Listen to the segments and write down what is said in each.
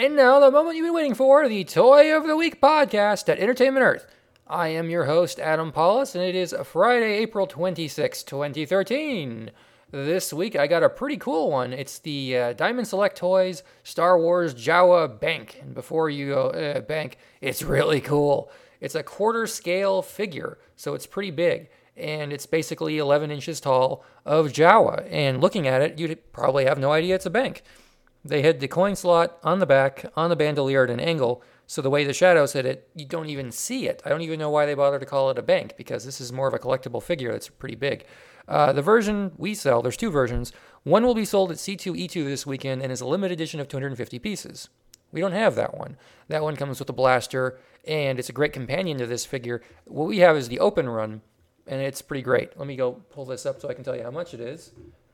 And now the moment you've been waiting for, the Toy of the Week podcast at Entertainment Earth. I am your host, Adam Paulus, and it is Friday, April 26, 2013. This week I got a pretty cool one. It's the Diamond Select Toys Star Wars Jawa Bank. And before you go, bank, it's really cool. It's a quarter scale figure, so it's pretty big. And it's basically 11 inches tall of Jawa. And looking at it, you'd probably have no idea it's a bank. They had the coin slot on the back, on the bandolier at an angle, so the way the shadows hit it, you don't even see it. I don't even know why they bother to call it a bank, because this is more of a collectible figure that's pretty big. The version we sell, there's two versions. One will be sold at C2E2 this weekend and is a limited edition of 250 pieces. We don't have that one. That one comes with a blaster, and it's a great companion to this figure. What we have is the open run, and it's pretty great. Let me go pull this up so I can tell you how much it is.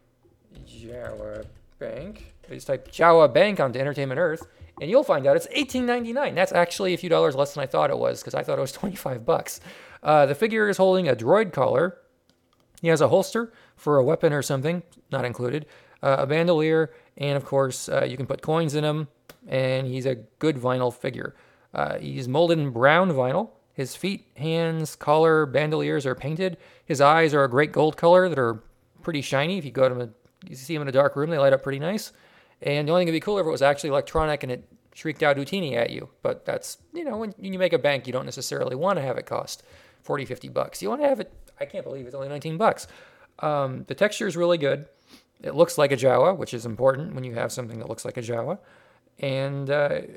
Jawa Bank. Just type Jawa Bank onto Entertainment Earth, and you'll find out it's $18.99. That's actually a few dollars less than I thought it was, because I thought it was $25. The figure is holding a droid collar. He has a holster for a weapon or something, not included, a bandolier, and of course, you can put coins in him, and he's a good vinyl figure. He's molded in brown vinyl. His feet, hands, collar, bandoliers are painted. His eyes are a great gold color that are pretty shiny. If you go to you see him in a dark room, they light up pretty nice. And the only thing that'd be cooler if it was actually electronic and it shrieked out Houdini at you. But that's, when you make a bank, you don't necessarily want to have it cost $40, $50. You want to have it, I can't believe it's only $19. The texture is really good. It looks like a Jawa, which is important when you have something that looks like a Jawa. And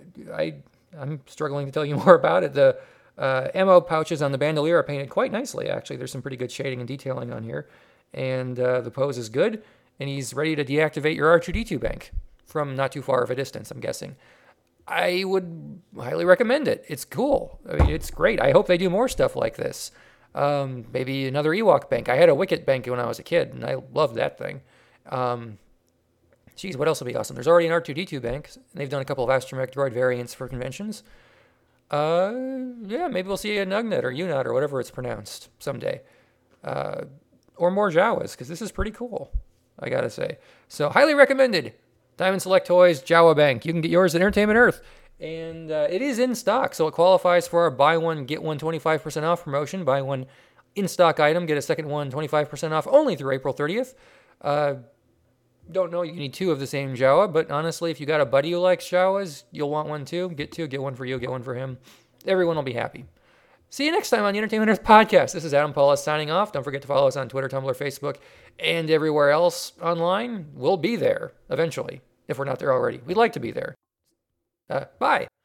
I'm struggling to tell you more about it. The ammo pouches on the bandolier are painted quite nicely, actually. There's some pretty good shading and detailing on here. And the pose is good. And he's ready to deactivate your R2-D2 bank from not too far of a distance, I'm guessing. I would highly recommend it. It's cool. I mean, it's great. I hope they do more stuff like this. Maybe another Ewok bank. I had a Wicket bank when I was a kid, and I loved that thing. What else would be awesome? There's already an R2-D2 bank. They've done a couple of Astromech droid variants for conventions. Maybe we'll see a Nugnut or Unut or whatever it's pronounced someday. Or more Jawas, because this is pretty cool, I gotta say. So, highly recommended. Diamond Select Toys, Jawa Bank. You can get yours at Entertainment Earth. And it is in stock, so it qualifies for our buy one, get one 25% off promotion. Buy one in-stock item, get a second one 25% off only through April 30th. Don't know, you need two of the same Jawa, but honestly, if you got a buddy who likes Jawas, you'll want one too. Get two, get one for you, get one for him. Everyone will be happy. See you next time on the Entertainment Earth podcast. This is Adam Paulus signing off. Don't forget to follow us on Twitter, Tumblr, Facebook, and everywhere else online. We'll be there eventually, if we're not there already. We'd like to be there. Bye.